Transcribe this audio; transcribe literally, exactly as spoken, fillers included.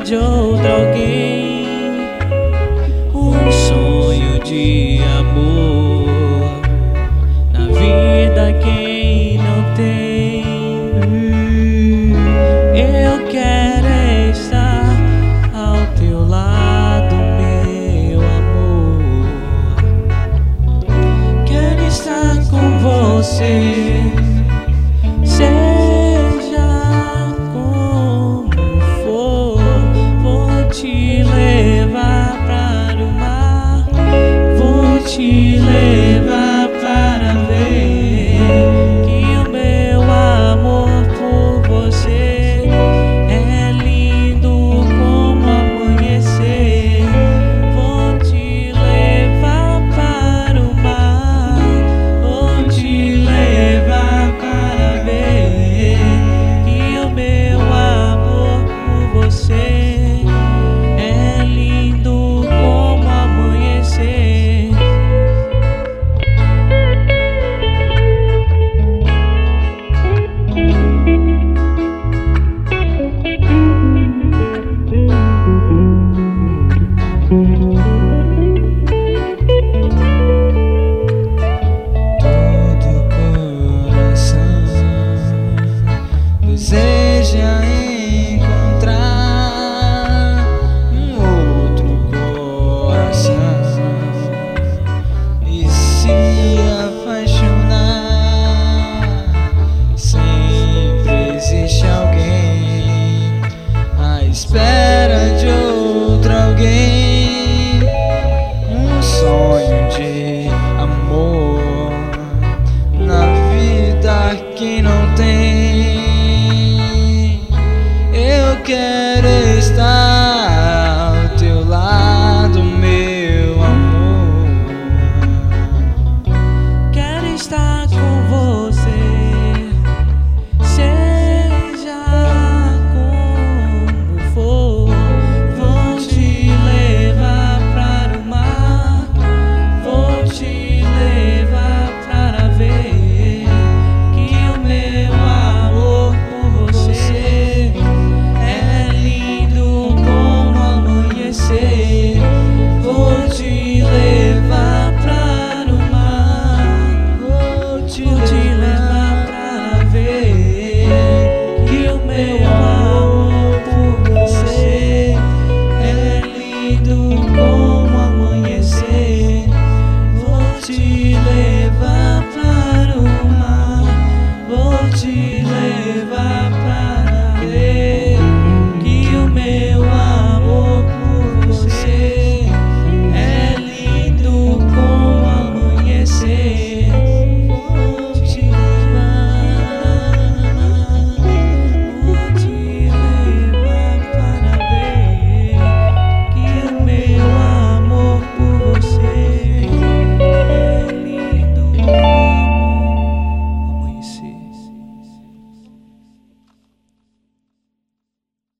de outro alguém, um sonho de amor na vida quem não tem. Eu quero estar ao teu lado, meu amor. Quero estar com você, seja como for. Vou te levar para o mar, vou te levar para ver que o meu amor por você é lindo como amanhecer. Vou te levar para o mar, vou te levar para ver que o meu amor por você é lindo como amanhecer. Todo coração deseja encontrar um outro coração e se apaixonar. Sempre existe alguém à espera de outro alguém, um sonho de amor na vida que não tem. Eu quero